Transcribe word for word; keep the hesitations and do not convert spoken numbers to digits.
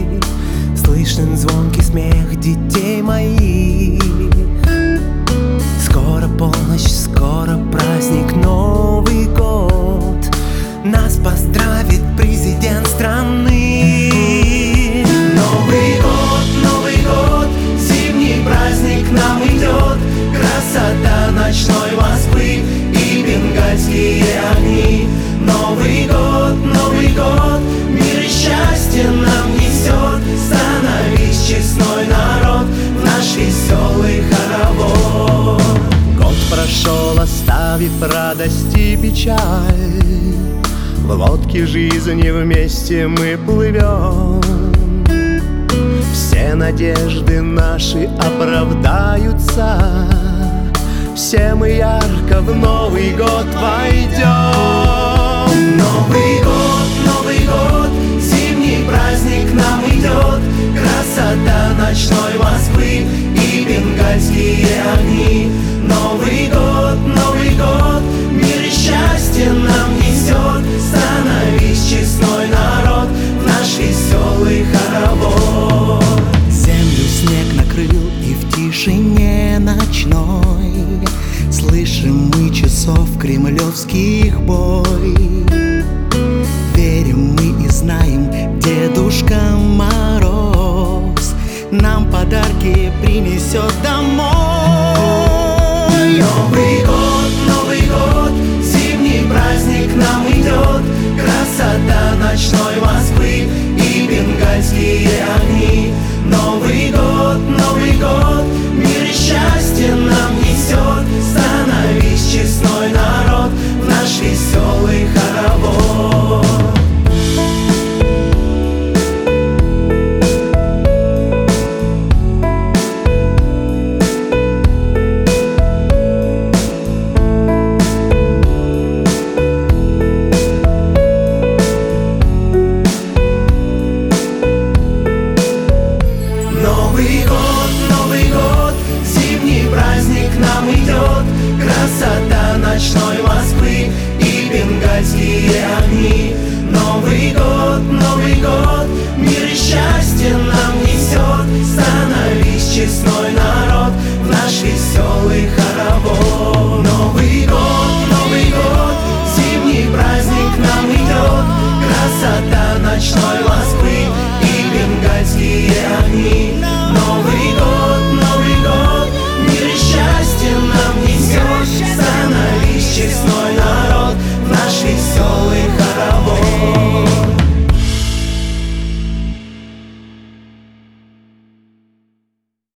слышен звонкий смех детей моих. Скоро полночь, скоро праздник, Новый год. Нас поздравит президент страны. Новый год, Новый год, зимний праздник нам идет. Красота ночной Москвы и бенгальские огни. Новый год, Новый год, мир и счастье нам несет. Становись честной народ в наш веселый хоровод. Год прошел, оставив радость и печаль. В лодке жизни вместе мы плывем. Все надежды наши оправдаются. Все мы ярко в Новый год войдем. Новый год, Новый год, зимний праздник нам идет. Красота ночной Москвы и бенгальские огни. Новый год, Новый год, мир и счастье нам несет. Становись честной народ в наш веселый хоровод. Землю снег накрыл, и в тишине ночной слышим мы часов кремлевских бой. Верим мы и знаем, Дедушка Мороз нам подарки принесет домой. Новый год, Новый год, зимний праздник нам идет. Красота ночной Москвы и бенгальские огни. Новый год, Новый год, мир и счастье нам несет. Становись честной народ в наш веселый хоровод. Новый год, Новый год, зимний праздник нам идет. Красота ночной Москвы и бенгальские огни. Новый год, Новый год, мир и счастье нам несет. Становись честной народ в наш веселый хоровод. Новый год, Новый год, зимний праздник нам идет. Красота ночной Москвы и бенгальские огни. Новый год, Новый год, мир и счастье нам несет. Становись честной народ в наш веселый